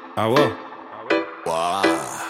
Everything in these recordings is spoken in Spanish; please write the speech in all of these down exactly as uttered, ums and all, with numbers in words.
Ah, wow. Wow.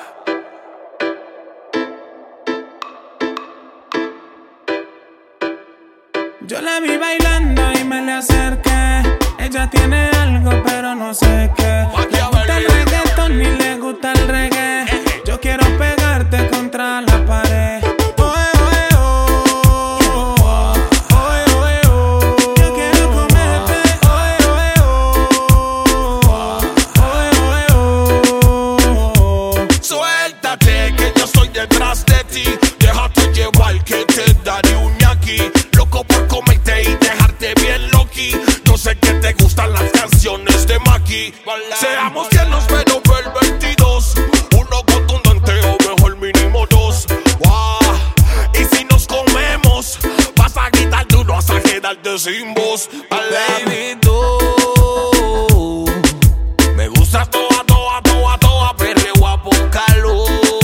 Yo la vi bailando y me le acerqué. Ella tiene algo pero no sé qué. Le gusta el reggaetón y le gusta el reggae. Yo quiero pegarte contra la pared. Oe, oe, oh. Oe, oe, oh. Yo quiero comerte. Oe, oe, oh. Oe, oe, oh. Suéltate que yo estoy detrás de ti. Déjate llevar que te daré un ñaki. Loco por comerte y dejarte bien loqui. Yo sé que te gustan las canciones de Maki. Seamos tiernos pero pervertidos. Uno contundente o mejor mínimo dos. Wow. Y si nos comemos, vas a gritar duro hasta quedarte sin voz. Baby, tú Me gusta toda, toda, toda, toda, perreo a por calor.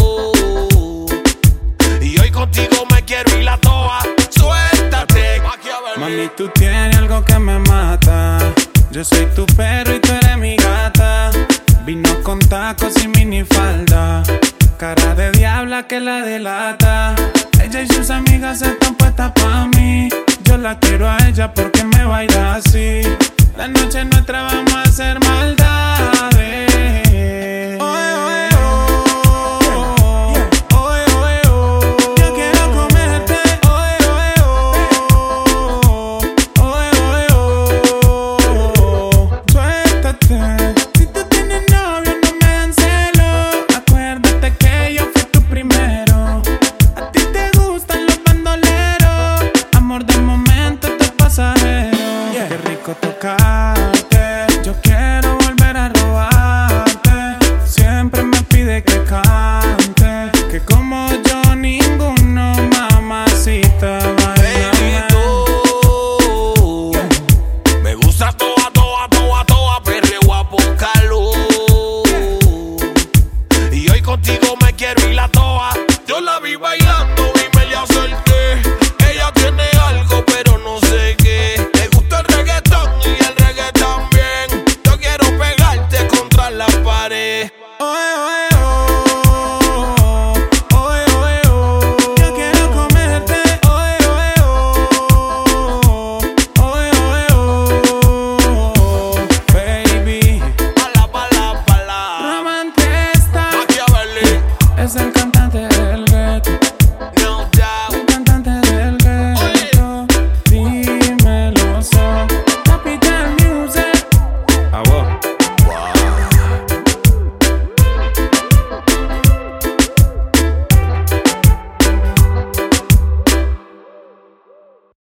Y hoy contigo me quiero ir la toa. Suéltate. mami, tú tienes algo que me mata. Yo soy tu perro y tú eres mi gata. Vino con tacos y minifalda. Cara de diabla que la delata. Ella y sus amigas están puestas pa' mí. Yo la quiero a ella porque me baila así. La noche nuestra vamos a hacer maldad.